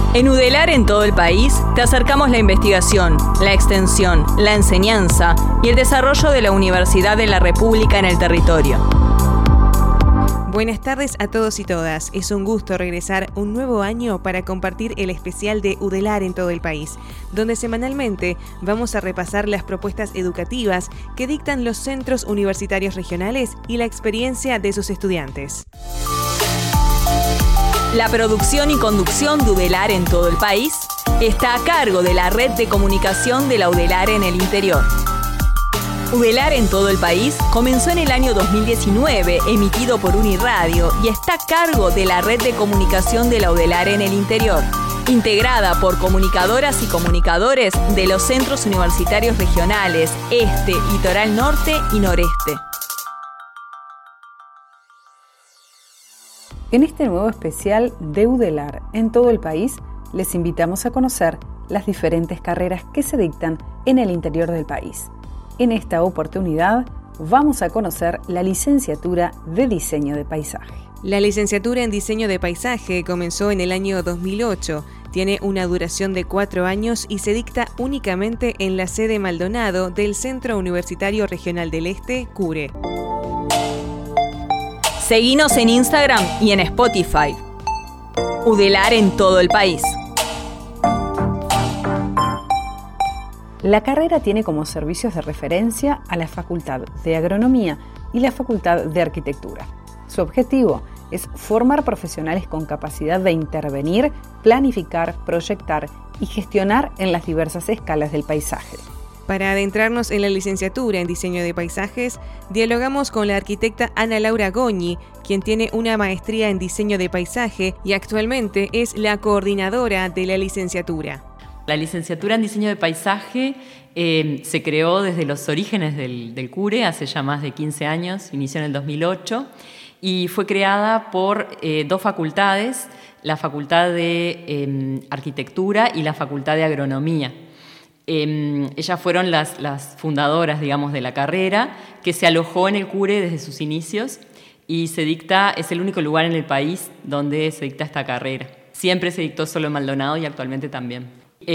En UDELAR en todo el país te acercamos la investigación, la extensión, la enseñanza y el desarrollo de la Universidad de la República en el territorio. Buenas tardes a todos y todas. Es un gusto regresar un nuevo año para compartir el especial de UDELAR en todo el país, donde semanalmente vamos a repasar las propuestas educativas que dictan los centros universitarios regionales y la experiencia de sus estudiantes. La producción y conducción de UDELAR en todo el país está a cargo de la Red de Comunicación de la UDELAR en el interior. UDELAR en todo el país comenzó en el año 2019, emitido por Uniradio, y está a cargo de la Red de Comunicación de la UDELAR en el interior, integrada por comunicadoras y comunicadores de los centros universitarios regionales Este, Litoral Norte y Noreste. En este nuevo especial de UDELAR en todo el país, les invitamos a conocer las diferentes carreras que se dictan en el interior del país. En esta oportunidad, vamos a conocer la licenciatura de Diseño de Paisaje. La licenciatura en Diseño de Paisaje comenzó en el año 2008. Tiene una duración de 4 años y se dicta únicamente en la sede Maldonado del Centro Universitario Regional del Este, CURE. Seguinos en Instagram y en Spotify. UDELAR en todo el país. La carrera tiene como servicios de referencia a la Facultad de Agronomía y la Facultad de Arquitectura. Su objetivo es formar profesionales con capacidad de intervenir, planificar, proyectar y gestionar en las diversas escalas del paisaje. Para adentrarnos en la licenciatura en Diseño de Paisajes, dialogamos con la arquitecta Ana Laura Goñi, quien tiene una maestría en Diseño de Paisaje y actualmente es la coordinadora de la licenciatura. La licenciatura en Diseño de Paisaje se creó desde los orígenes del CURE, hace ya más de 15 años, inició en el 2008, y fue creada por 2 facultades, la Facultad de Arquitectura y la Facultad de Agronomía. Ellas fueron las fundadoras, digamos, de la carrera, que se alojó en el CURE desde sus inicios y es el único lugar en el país donde se dicta esta carrera. Siempre se dictó solo en Maldonado y actualmente también.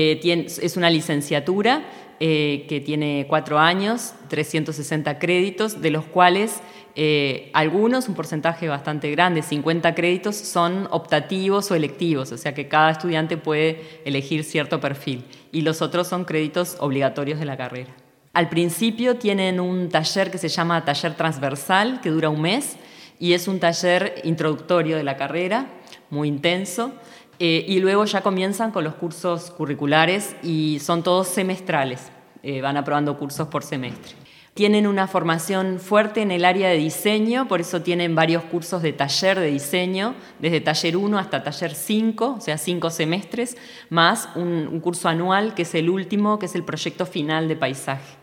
Es una licenciatura que tiene 4 años, 360 créditos, de los cuales algunos, un porcentaje bastante grande, 50 créditos, son optativos o electivos, o sea que cada estudiante puede elegir cierto perfil, y los otros son créditos obligatorios de la carrera. Al principio tienen un taller que se llama taller transversal, que dura un mes, y es un taller introductorio de la carrera, muy intenso, y luego ya comienzan con los cursos curriculares y son todos semestrales, van aprobando cursos por semestre. Tienen una formación fuerte en el área de diseño, por eso tienen varios cursos de taller de diseño, desde taller 1 hasta taller 5, o sea, 5 semestres, más un curso anual que es el último, que es el proyecto final de paisaje.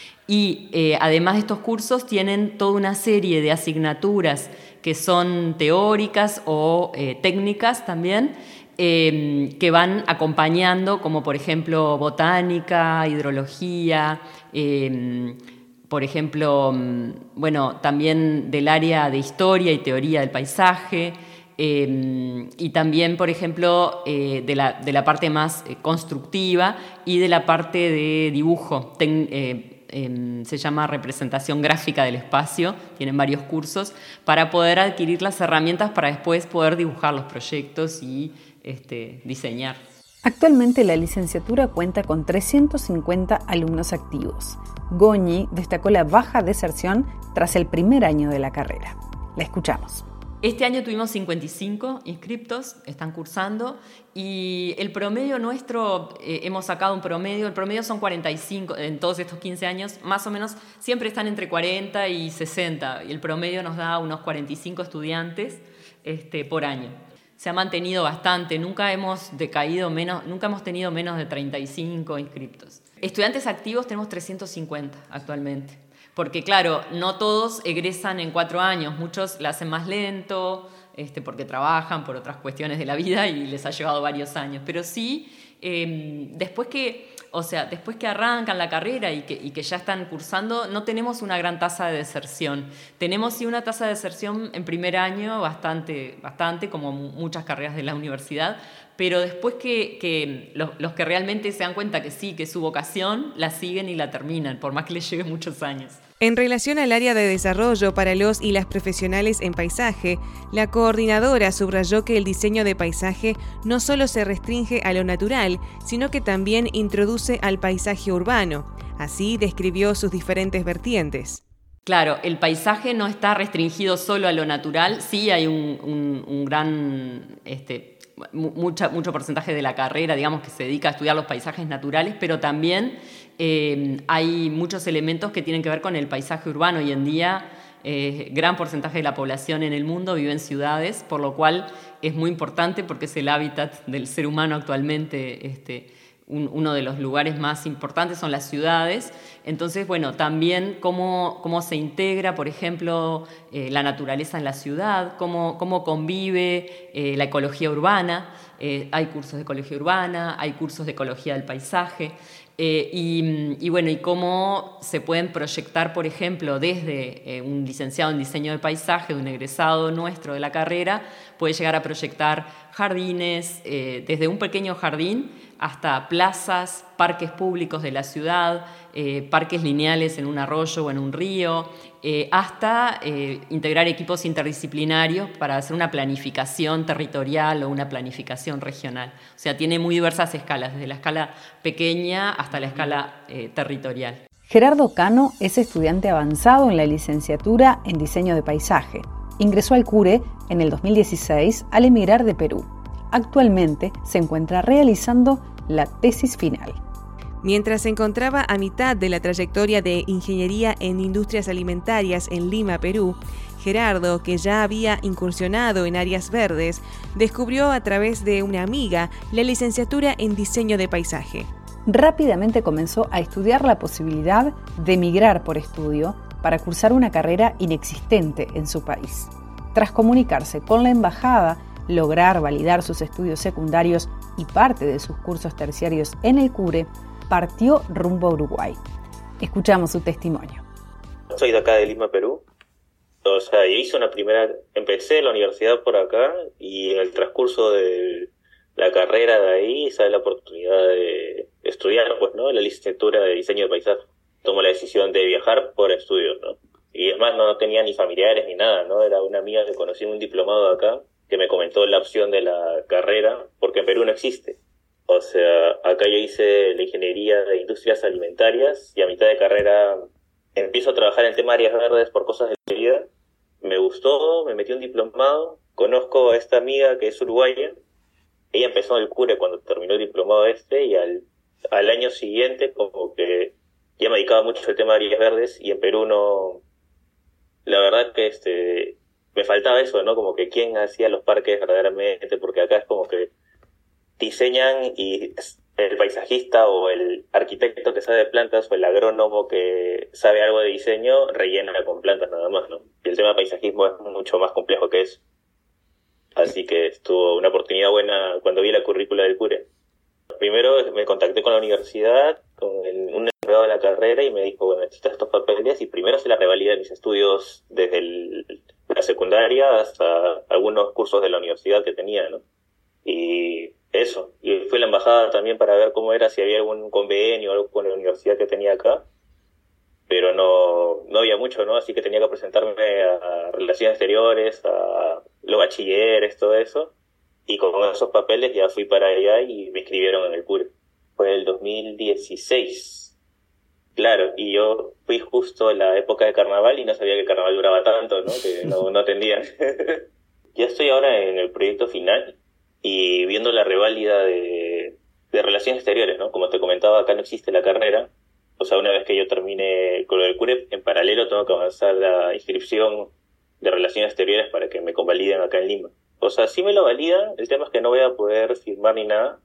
Y además de estos cursos tienen toda una serie de asignaturas que son teóricas o técnicas también, que van acompañando, como por ejemplo botánica, hidrología, por ejemplo, también del área de historia y teoría del paisaje, y también, por ejemplo, de la parte más constructiva y de la parte de dibujo. Se llama representación gráfica del espacio, tienen varios cursos, para poder adquirir las herramientas para después poder dibujar los proyectos y diseñar. Actualmente la licenciatura cuenta con 350 alumnos activos. Goñi destacó la baja deserción tras el primer año de la carrera. La escuchamos. Este año tuvimos 55 inscriptos, están cursando, y el promedio nuestro, hemos sacado un promedio, el promedio son 45, en todos estos 15 años, más o menos siempre están entre 40 y 60, y el promedio nos da unos 45 estudiantes por año. Se ha mantenido bastante, nunca hemos tenido menos de 35 inscriptos. Estudiantes activos tenemos 350 actualmente. Porque claro, no todos egresan en 4 años, muchos la hacen más lento, porque trabajan por otras cuestiones de la vida y les ha llevado varios años. Pero sí, después que arrancan la carrera y que ya están cursando, no tenemos una gran tasa de deserción. Tenemos sí una tasa de deserción en primer año bastante, como muchas carreras de la universidad, pero después que los que realmente se dan cuenta que sí, que es su vocación, la siguen y la terminan, por más que les lleve muchos años. En relación al área de desarrollo para los y las profesionales en paisaje, la coordinadora subrayó que el diseño de paisaje no solo se restringe a lo natural, sino que también introduce al paisaje urbano. Así describió sus diferentes vertientes. Claro, el paisaje no está restringido solo a lo natural, sí hay un gran... mucho porcentaje de la carrera, digamos, que se dedica a estudiar los paisajes naturales, pero también hay muchos elementos que tienen que ver con el paisaje urbano. Hoy en día, gran porcentaje de la población en el mundo vive en ciudades, por lo cual es muy importante porque es el hábitat del ser humano actualmente. Uno de los lugares más importantes son las ciudades. Entonces, bueno, también cómo se integra, por ejemplo, la naturaleza en la ciudad, cómo convive la ecología urbana. Hay cursos de ecología urbana, hay cursos de ecología del paisaje. Y cómo se pueden proyectar, por ejemplo, desde un licenciado en diseño de paisaje, un egresado nuestro de la carrera, puede llegar a proyectar jardines, desde un pequeño jardín hasta plazas, parques públicos de la ciudad, parques lineales en un arroyo o en un río, hasta integrar equipos interdisciplinarios para hacer una planificación territorial o una planificación regional. O sea, tiene muy diversas escalas, desde la escala pequeña hasta la escala territorial. Gerardo Cano es estudiante avanzado en la licenciatura en diseño de paisaje. Ingresó al CURE en el 2016 al emigrar de Perú. Actualmente se encuentra realizando la tesis final. Mientras se encontraba a mitad de la trayectoria de Ingeniería en Industrias Alimentarias en Lima, Perú, Gerardo, que ya había incursionado en áreas verdes, descubrió a través de una amiga la licenciatura en Diseño de Paisaje. Rápidamente comenzó a estudiar la posibilidad de emigrar por estudio para cursar una carrera inexistente en su país. Tras comunicarse con la embajada, lograr validar sus estudios secundarios y parte de sus cursos terciarios en el CURE, partió rumbo a Uruguay. Escuchamos su testimonio. Soy de acá de Lima, Perú. O sea, empecé la universidad por acá y en el transcurso de la carrera de ahí sale la oportunidad de estudiar, pues, ¿no? La licenciatura de diseño de paisaje. Tomo la decisión de viajar por estudios, ¿no? Y además no tenía ni familiares ni nada, ¿no? Era una amiga que conocí en un diplomado de acá que me comentó la opción de la carrera, porque en Perú no existe. O sea, acá yo hice la ingeniería de industrias alimentarias y a mitad de carrera empiezo a trabajar en tema de áreas verdes por cosas de la vida. Me gustó, me metí un diplomado, conozco a esta amiga que es uruguaya. Ella empezó en el CURE cuando terminó el diplomado y al año siguiente como que ya me dedicaba mucho al tema de áreas verdes y en Perú no... La verdad que me faltaba eso, ¿no? Como que quién hacía los parques verdaderamente, porque acá es como que diseñan y el paisajista o el arquitecto que sabe de plantas o el agrónomo que sabe algo de diseño rellena con plantas nada más, ¿no? Y el tema de paisajismo es mucho más complejo que eso. Así que estuvo una oportunidad buena cuando vi la currícula del CURE. Primero me contacté con la universidad, con un encargado de la carrera y me dijo, bueno, necesitas estos papeles y primero se la revalida mis estudios desde la secundaria hasta algunos cursos de la universidad que tenía, ¿no? Y eso, y fui a la embajada también para ver cómo era, si había algún convenio o algo con la universidad que tenía acá, pero no había mucho, ¿no? Así que tenía que presentarme a Relaciones Exteriores, a los bachilleres, todo eso, y con esos papeles ya fui para allá y me inscribieron en el CURE. Fue el 2016, claro, y yo fui justo en la época de carnaval y no sabía que el carnaval duraba tanto, ¿no? Que no atendían. Ya estoy ahora en el proyecto final y viendo la reválida de Relaciones Exteriores, ¿no? Como te comentaba, acá no existe la carrera. O sea, una vez que yo termine con lo del CURE, en paralelo tengo que avanzar la inscripción de Relaciones Exteriores para que me convaliden acá en Lima. O sea, sí me lo validan, el tema es que no voy a poder firmar ni nada,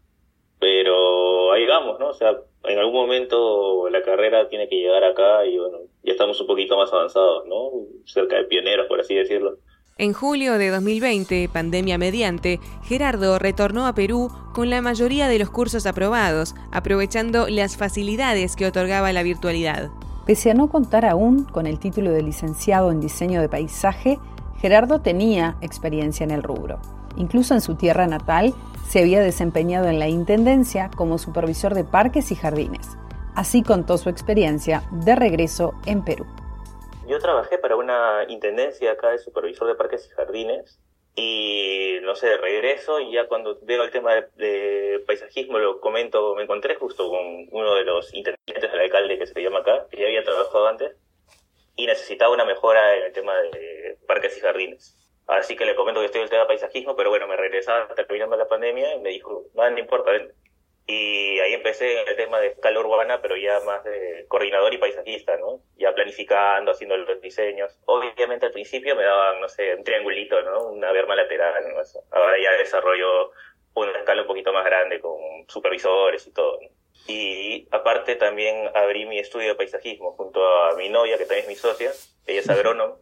pero ahí vamos, ¿no? O sea, en algún momento la carrera tiene que llegar acá y bueno, ya estamos un poquito más avanzados, ¿no? Cerca de pioneros, por así decirlo. En julio de 2020, pandemia mediante, Gerardo retornó a Perú con la mayoría de los cursos aprobados, aprovechando las facilidades que otorgaba la virtualidad. Pese a no contar aún con el título de licenciado en diseño de paisaje, Gerardo tenía experiencia en el rubro. Incluso en su tierra natal, se había desempeñado en la intendencia como supervisor de parques y jardines. Así contó su experiencia de regreso en Perú. Yo trabajé para una intendencia acá de supervisor de parques y jardines y, no sé, de regreso y ya cuando veo el tema de paisajismo lo comento, me encontré justo con uno de los intendentes del alcalde que se llama acá, que ya había trabajado antes y necesitaba una mejora en el tema de parques y jardines. Así que le comento que estoy en el tema de paisajismo, pero bueno, me regresaba terminando la pandemia y me dijo, no importa, ven. Y ahí empecé en el tema de escala urbana, pero ya más de coordinador y paisajista, ¿no? Ya planificando, haciendo los diseños. Obviamente al principio me daban, no sé, un triangulito, ¿no? Una berma lateral, ¿no? Eso. Ahora ya desarrollo una escala un poquito más grande con supervisores y todo, ¿no? Y aparte también abrí mi estudio de paisajismo junto a mi novia, que también es mi socia. Ella es agrónoma.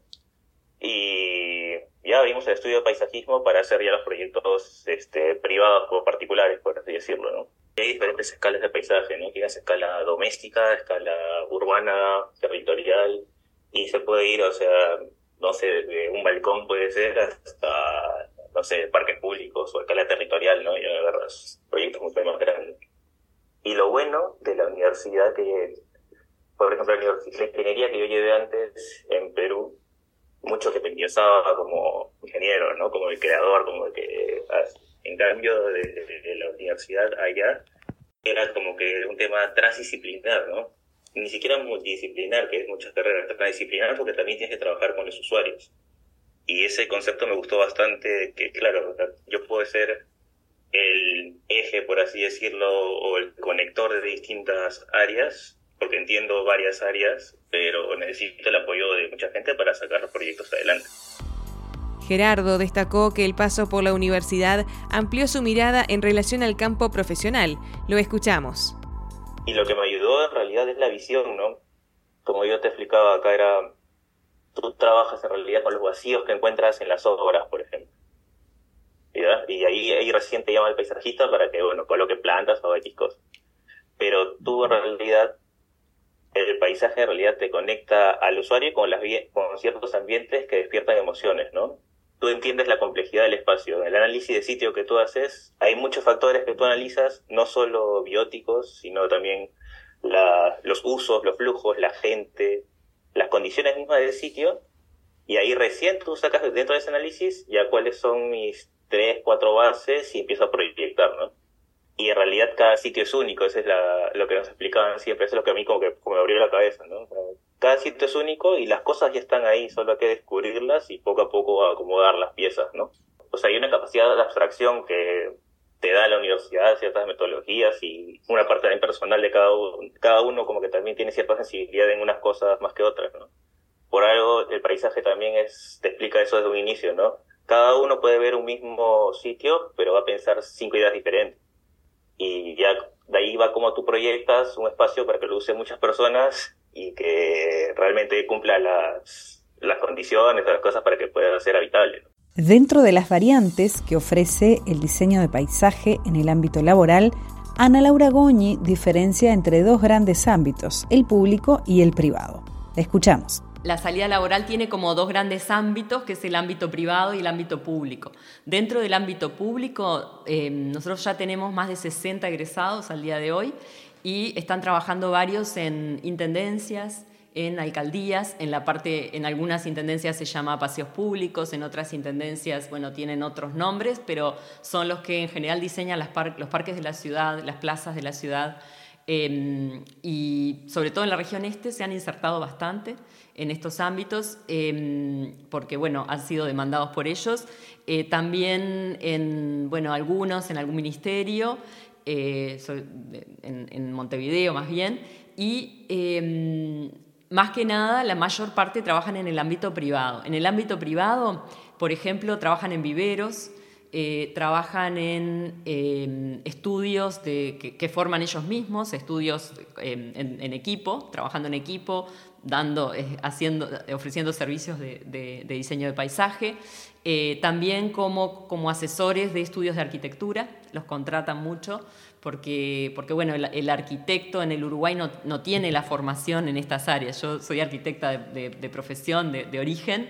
Y ya abrimos el estudio de paisajismo para hacer ya los proyectos privados o particulares, por así decirlo, ¿no? Hay diferentes escalas de paisaje, ¿no? Tienes escala doméstica, escala urbana, territorial, y se puede ir, o sea, no sé, desde un balcón puede ser hasta, no sé, parques públicos o escala territorial, ¿no? Y agarras proyectos mucho más grandes. Y lo bueno de la universidad por ejemplo, la ingeniería que yo llevé antes en Perú, mucho que pensaba como ingeniero, ¿no? Como el creador, como el que... En cambio, de la universidad allá, era como que un tema transdisciplinar, ¿no? Ni siquiera multidisciplinar, que es muchas carreras, transdisciplinar porque también tienes que trabajar con los usuarios. Y ese concepto me gustó bastante, que claro, yo puedo ser el eje, por así decirlo, o el conector de distintas áreas, porque entiendo varias áreas, pero necesito el apoyo de mucha gente para sacar los proyectos adelante. Gerardo destacó que el paso por la universidad amplió su mirada en relación al campo profesional. Lo escuchamos. Y lo que me ayudó en realidad es la visión, ¿no? Como yo te explicaba acá, tú trabajas en realidad con los vacíos que encuentras en las obras, por ejemplo. ¿Ya? Y ahí recién te llama el paisajista para que, bueno, coloque plantas o X cosas. Pero tú en realidad, el paisaje en realidad te conecta al usuario con ciertos ambientes que despiertan emociones, ¿no? Tú entiendes la complejidad del espacio. En el análisis de sitio que tú haces, hay muchos factores que tú analizas, no solo bióticos, sino también los usos, los flujos, la gente, las condiciones mismas del sitio, y ahí recién tú sacas dentro de ese análisis ya cuáles son mis 3, 4 bases y empiezo a proyectar, ¿no? Y en realidad cada sitio es único, eso es lo que nos explicaban siempre, eso es lo que a mí como me abrió la cabeza, ¿no? Cada sitio es único y las cosas ya están ahí, solo hay que descubrirlas y poco a poco acomodar las piezas, ¿no? O sea, hay una capacidad de abstracción que te da la universidad, ciertas metodologías y una parte también personal de cada uno como que también tiene cierta sensibilidad en unas cosas más que otras, ¿no? Por algo el paisaje también te explica eso desde un inicio, ¿no? Cada uno puede ver un mismo sitio, pero va a pensar 5 ideas diferentes. Y ya de ahí va como tú proyectas un espacio para que lo usen muchas personas y que realmente cumpla las condiciones, las cosas para que pueda ser habitable, ¿no? Dentro de las variantes que ofrece el diseño de paisaje en el ámbito laboral, Ana Laura Goñi diferencia entre 2 grandes ámbitos, el público y el privado. La escuchamos. La salida laboral tiene como 2 grandes ámbitos, que es el ámbito privado y el ámbito público. Dentro del ámbito público, nosotros ya tenemos más de 60 egresados al día de hoy y están trabajando varios en intendencias, en alcaldías, en algunas intendencias se llama paseos públicos, en otras intendencias, bueno, tienen otros nombres, pero son los que en general diseñan los parques de la ciudad, las plazas de la ciudad. Y sobre todo en la región este se han insertado bastante en estos ámbitos porque bueno, han sido demandados por ellos. También algunos en algún ministerio, en Montevideo más bien, y más que nada la mayor parte trabajan en el ámbito privado. En el ámbito privado, por ejemplo, trabajan en viveros, trabajan en estudios que forman ellos mismos, estudios en equipo, trabajando en equipo, ofreciendo servicios de diseño de paisaje. También como asesores de estudios de arquitectura, los contratan mucho, porque bueno, el arquitecto en el Uruguay no tiene la formación en estas áreas. Yo soy arquitecta de profesión, de origen,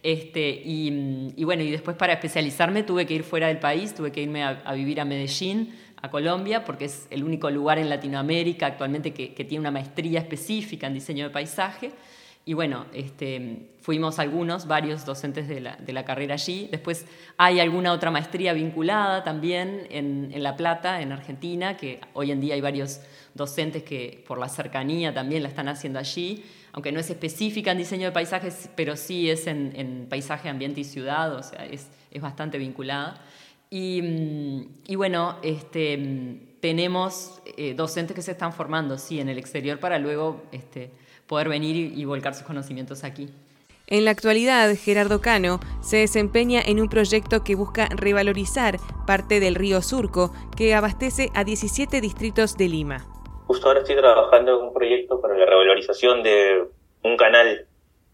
y bueno, y después para especializarme tuve que ir fuera del país, tuve que irme a vivir a Medellín, a Colombia, porque es el único lugar en Latinoamérica actualmente que tiene una maestría específica en diseño de paisaje. Y bueno, fuimos varios docentes de la carrera allí. Después hay alguna otra maestría vinculada también en La Plata, en Argentina, que hoy en día hay varios docentes que por la cercanía también la están haciendo allí, aunque no es específica en diseño de paisajes, pero sí es en paisaje, ambiente y ciudad, o sea, es bastante vinculada. Y bueno, tenemos docentes que se están formando, sí, en el exterior para luego poder venir y volcar sus conocimientos aquí. En la actualidad, Gerardo Cano se desempeña en un proyecto que busca revalorizar parte del río Surco, que abastece a 17 distritos de Lima. Justo ahora estoy trabajando en un proyecto para la revalorización de un canal.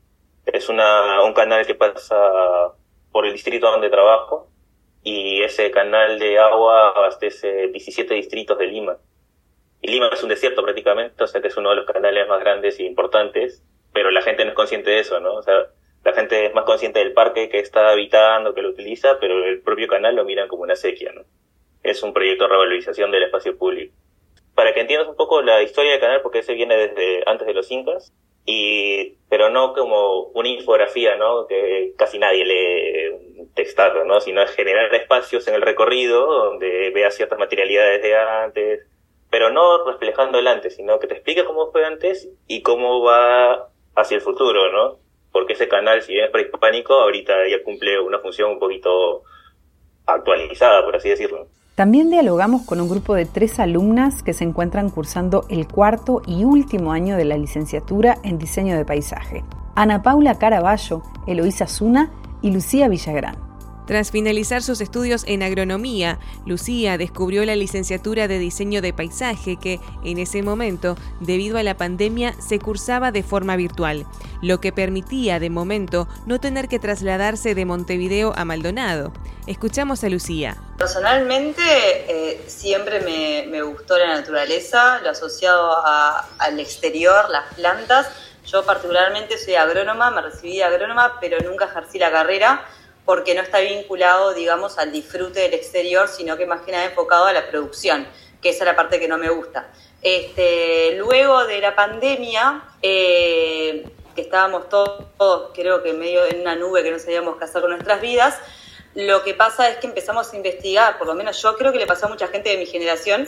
Es un canal que pasa por el distrito donde trabajo, y ese canal de agua abastece 17 distritos de Lima. Y Lima es un desierto prácticamente, o sea que es uno de los canales más grandes e importantes, pero la gente no es consciente de eso, ¿no? O sea, la gente es más consciente del parque que está habitando, que lo utiliza, pero el propio canal lo miran como una sequía, ¿no? Es un proyecto de revalorización del espacio público. Para que entiendas un poco la historia del canal, porque ese viene desde antes de los incas, pero no como una infografía, ¿no? Que casi nadie lee un textazo, ¿no? Sino es generar espacios en el recorrido donde veas ciertas materialidades de antes, pero no reflejando el antes, sino que te explica cómo fue antes y cómo va hacia el futuro, ¿no? Porque ese canal, si bien es prehispánico, ahorita ya cumple una función un poquito actualizada, por así decirlo. También dialogamos con un grupo de 3 alumnas que se encuentran cursando el 4º y último año de la licenciatura en diseño de paisaje. Ana Paula Caraballo, Eloísa Zuna y Lucía Villagrán. Tras finalizar sus estudios en agronomía, Lucía descubrió la licenciatura de diseño de paisaje que, en ese momento, debido a la pandemia, se cursaba de forma virtual, lo que permitía, de momento, no tener que trasladarse de Montevideo a Maldonado. Escuchamos a Lucía. Personalmente, siempre me gustó la naturaleza, lo asociado al exterior, las plantas. Yo particularmente soy agrónoma, me recibí de agrónoma, pero nunca ejercí la carrera, porque no está vinculado, digamos, al disfrute del exterior, sino que más que nada enfocado a la producción, que esa es la parte que no me gusta. Luego de la pandemia, que estábamos todos, creo que medio en una nube que no sabíamos qué hacer con nuestras vidas, lo que pasa es que empezamos a investigar, por lo menos yo creo que le pasó a mucha gente de mi generación,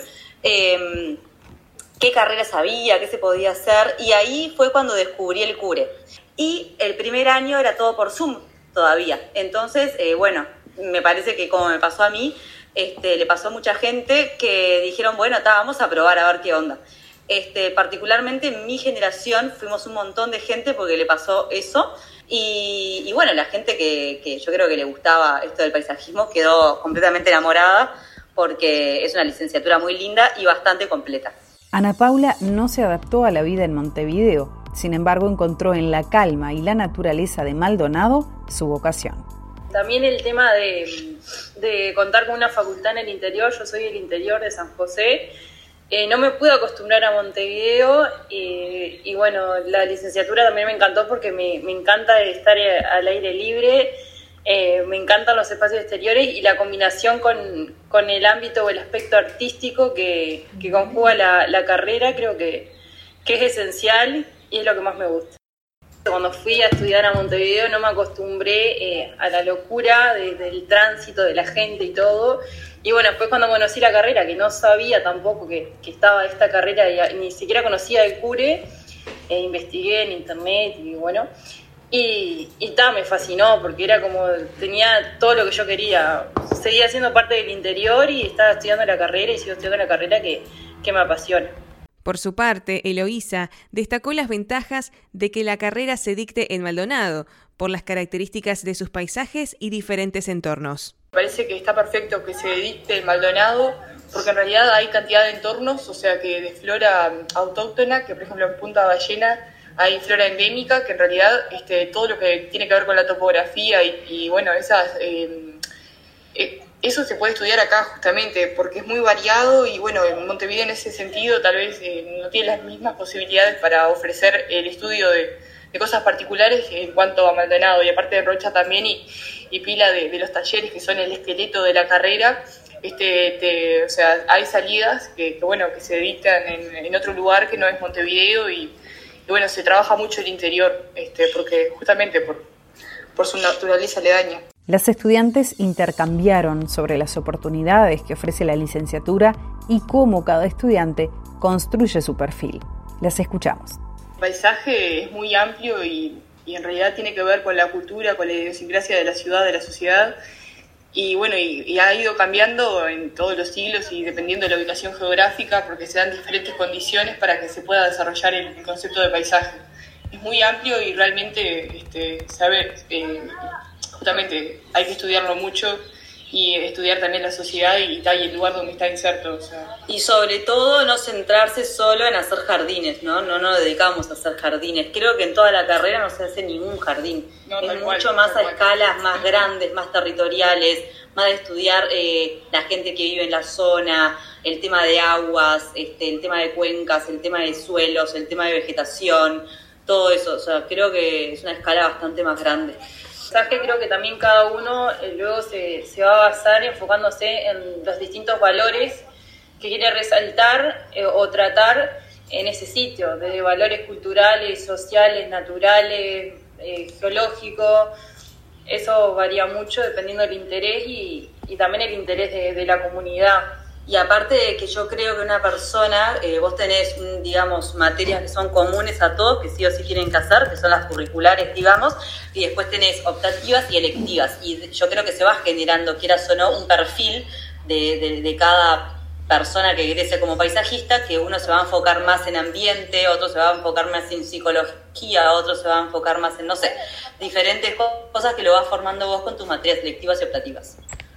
qué carreras había, qué se podía hacer, y ahí fue cuando descubrí el CURE. Y el primer año era todo por Zoom, todavía. Entonces, bueno, me parece que como me pasó a mí, le pasó a mucha gente que dijeron, bueno, vamos a probar a ver qué onda. Particularmente en mi generación fuimos un montón de gente porque le pasó eso y bueno, la gente que yo creo que le gustaba esto del paisajismo quedó completamente enamorada porque es una licenciatura muy linda y bastante completa. Ana Paula no se adaptó a la vida en Montevideo. Sin embargo, encontró en la calma y la naturaleza de Maldonado su vocación. También el tema de contar con una facultad en el interior, yo soy del interior de San José, no me pude acostumbrar a Montevideo y bueno, la licenciatura también me encantó porque me encanta estar al aire libre, me encantan los espacios exteriores y la combinación con el ámbito o el aspecto artístico que conjuga la carrera creo que es esencial y es lo que más me gusta. Cuando fui a estudiar a Montevideo no me acostumbré a la locura del tránsito, de la gente y todo. Y bueno, después cuando conocí la carrera, que no sabía tampoco que estaba esta carrera, y ni siquiera conocía el CURE, investigué en internet y bueno, y me fascinó porque era como, tenía todo lo que yo quería. Seguía siendo parte del interior y estaba estudiando la carrera y sigo estudiando la carrera que me apasiona. Por su parte, Eloísa destacó las ventajas de que la carrera se dicte en Maldonado, por las características de sus paisajes y diferentes entornos. Me parece que está perfecto que se dicte en Maldonado, porque en realidad hay cantidad de entornos, o sea que de flora autóctona, que por ejemplo en Punta Ballena hay flora endémica, que en realidad todo lo que tiene que ver con la topografía y bueno, eso se puede estudiar acá justamente porque es muy variado y bueno, en Montevideo en ese sentido tal vez no tiene las mismas posibilidades para ofrecer el estudio de cosas particulares en cuanto a Maldonado, y aparte de Rocha también y pila de los talleres que son el esqueleto de la carrera. O sea, hay salidas que se dictan en otro lugar que no es Montevideo y bueno, se trabaja mucho el interior, porque justamente por su naturaleza aledaña. Las estudiantes intercambiaron sobre las oportunidades que ofrece la licenciatura y cómo cada estudiante construye su perfil. Las escuchamos. El paisaje es muy amplio y en realidad tiene que ver con la cultura, con la idiosincrasia de la ciudad, de la sociedad. Y bueno, y ha ido cambiando en todos los siglos y dependiendo de la ubicación geográfica, porque se dan diferentes condiciones para que se pueda desarrollar el concepto de paisaje. Es muy amplio y realmente justamente hay que estudiarlo mucho y estudiar también la sociedad y el lugar donde está inserto. O sea. Y sobre todo no centrarse solo en hacer jardines, ¿no? No nos dedicamos a hacer jardines. Creo que en toda la carrera no se hace ningún jardín. No, es mucho más a escalas más grandes, más territoriales, más de estudiar la gente que vive en la zona, el tema de aguas, el tema de cuencas, el tema de suelos, el tema de vegetación, todo eso. O sea, creo que es una escala bastante más grande. Creo que también cada uno luego se va a basar enfocándose en los distintos valores que quiere resaltar o tratar en ese sitio, desde valores culturales, sociales, naturales, geológicos. Eso varía mucho dependiendo del interés y también el interés de la comunidad. Y aparte de que yo creo que una persona, vos tenés, digamos, materias que son comunes a todos, que sí o sí tienen que hacer, que son las curriculares, digamos, y después tenés optativas y electivas. Y yo creo que se va generando, quieras o no, un perfil de cada persona que egrese como paisajista, que uno se va a enfocar más en ambiente, otro se va a enfocar más en psicología, otro se va a enfocar más en, no sé, diferentes cosas que lo vas formando vos con tus materias electivas y optativas.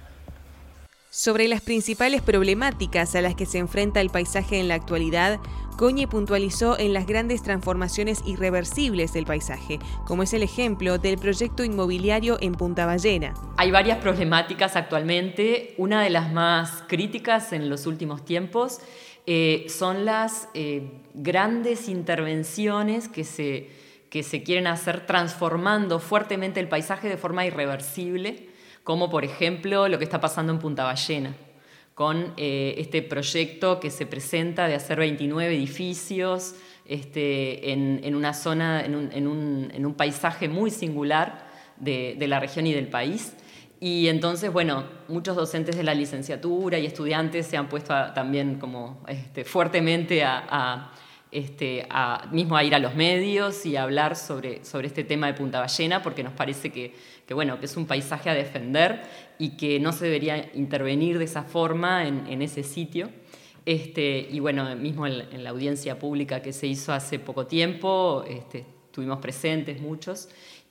Sobre las principales problemáticas a las que se enfrenta el paisaje en la actualidad, Cogne puntualizó en las grandes transformaciones irreversibles del paisaje, como es el ejemplo del proyecto inmobiliario en Punta Ballena. Hay varias problemáticas actualmente. Una de las más críticas en los últimos tiempos son las grandes intervenciones que se quieren hacer transformando fuertemente el paisaje de forma irreversible, como por ejemplo lo que está pasando en Punta Ballena, con este proyecto que se presenta de hacer 29 edificios en una zona, en un paisaje muy singular de la región y del país. Y entonces, bueno, muchos docentes de la licenciatura y estudiantes se han puesto también como fuertemente mismo a ir a los medios y a hablar sobre este tema de Punta Ballena, porque nos parece que es un paisaje a defender y que no se debería intervenir de esa forma en ese sitio. Y bueno, mismo en la audiencia pública que se hizo hace poco tiempo, estuvimos presentes muchos.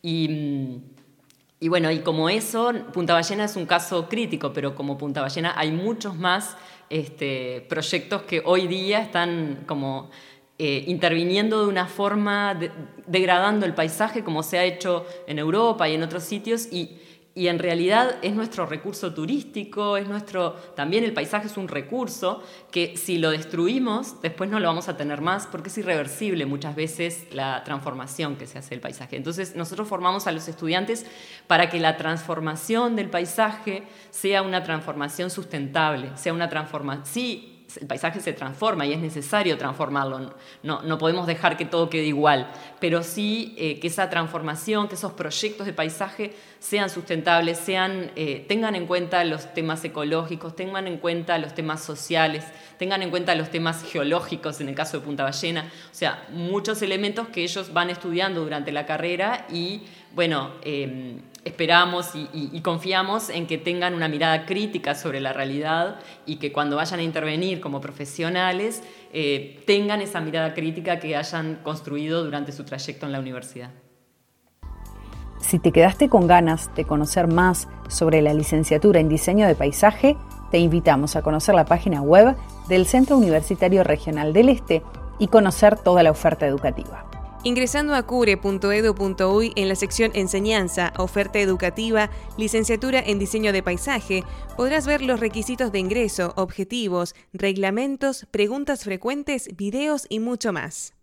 Y bueno, y como eso, Punta Ballena es un caso crítico, pero como Punta Ballena hay muchos más proyectos que hoy día están como interviniendo de una forma, degradando el paisaje como se ha hecho en Europa y en otros sitios, y en realidad es nuestro recurso turístico, también el paisaje es un recurso que si lo destruimos después no lo vamos a tener más, porque es irreversible muchas veces la transformación que se hace del paisaje. Entonces nosotros formamos a los estudiantes para que la transformación del paisaje sea una transformación sustentable, sea una transformación... Sí, el paisaje se transforma y es necesario transformarlo, no podemos dejar que todo quede igual, pero sí que esa transformación, que esos proyectos de paisaje sean sustentables, tengan en cuenta los temas ecológicos, tengan en cuenta los temas sociales, tengan en cuenta los temas geológicos en el caso de Punta Ballena, o sea, muchos elementos que ellos van estudiando durante la carrera y, bueno, esperamos y confiamos en que tengan una mirada crítica sobre la realidad y que cuando vayan a intervenir como profesionales tengan esa mirada crítica que hayan construido durante su trayecto en la universidad. Si te quedaste con ganas de conocer más sobre la licenciatura en Diseño de Paisaje, te invitamos a conocer la página web del Centro Universitario Regional del Este y conocer toda la oferta educativa. Ingresando a cure.edu.uy en la sección Enseñanza, Oferta Educativa, Licenciatura en Diseño de Paisaje, podrás ver los requisitos de ingreso, objetivos, reglamentos, preguntas frecuentes, videos y mucho más.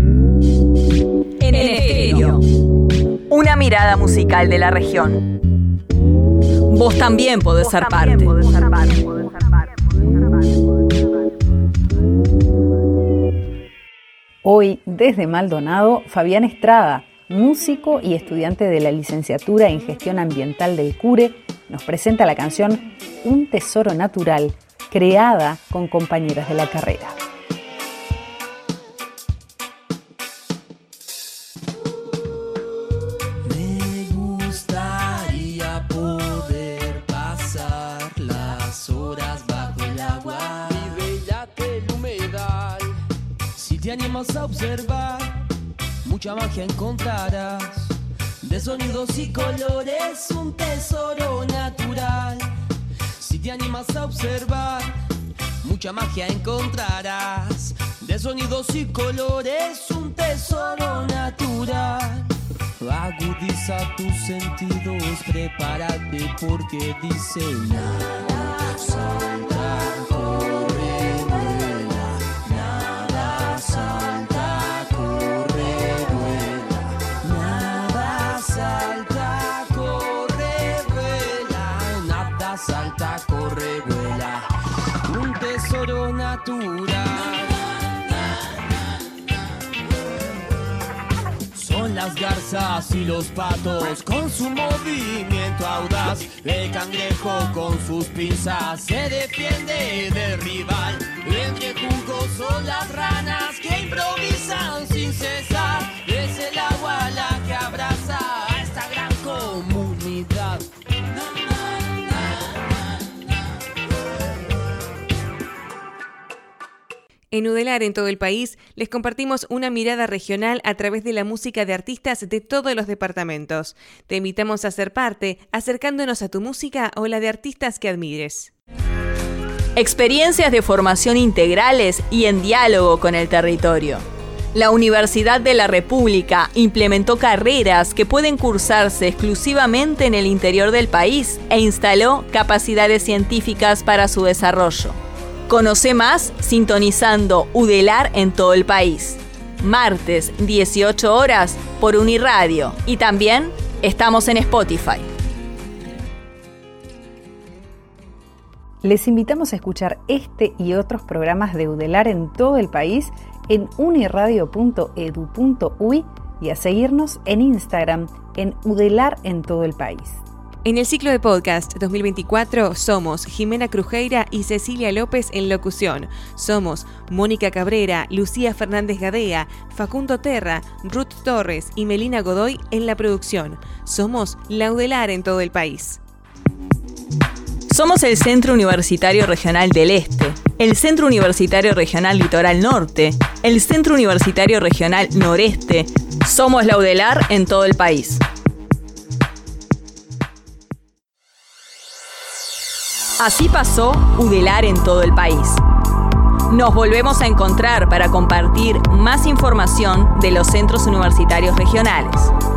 En estéreo, una mirada musical de la región. Vos también podés ser parte. Hoy, desde Maldonado, Fabián Estrada, músico y estudiante de la licenciatura en Gestión Ambiental del CURE, nos presenta la canción Un Tesoro Natural, creada con compañeras de la carrera. Me gustaría poder pasar las horas bajo el agua y veíate el humedal. Si te animas a observar, mucha magia encontrarás. De sonidos y colores, un tesoro natural. Si te animas a observar, mucha magia encontrarás. De sonidos y colores, un tesoro natural. Agudiza tus sentidos, prepárate porque dice nada, salta, corre, vuela. Nada, salta, corre, vuela. Nada, salta, corre, vuela. Nada, salta, corre, vuela. Un tesoro natural. Son las garzas y los patos con su movimiento audaz. El cangrejo con sus pinzas se defiende del rival. Entre juncos son las ranas que improvisan sin cesar. Es el agua la que abraza a esta gran comunidad. En Udelar en todo el país, les compartimos una mirada regional a través de la música de artistas de todos los departamentos. Te invitamos a ser parte, acercándonos a tu música o la de artistas que admires. Experiencias de formación integrales y en diálogo con el territorio. La Universidad de la República implementó carreras que pueden cursarse exclusivamente en el interior del país e instaló capacidades científicas para su desarrollo. Conoce más sintonizando Udelar en todo el país. Martes, 18 horas por Uniradio. Y también estamos en Spotify. Les invitamos a escuchar este y otros programas de Udelar en todo el país en uniradio.edu.uy y a seguirnos en Instagram en Udelar en todo el país. En el ciclo de podcast 2024 somos Jimena Crujeira y Cecilia López en locución. Somos Mónica Cabrera, Lucía Fernández Gadea, Facundo Terra, Ruth Torres y Melina Godoy en la producción. Somos la Udelar en todo el país. Somos el Centro Universitario Regional del Este, el Centro Universitario Regional Litoral Norte, el Centro Universitario Regional Noreste. Somos la Udelar en todo el país. Así pasó Udelar en todo el país. Nos volvemos a encontrar para compartir más información de los centros universitarios regionales.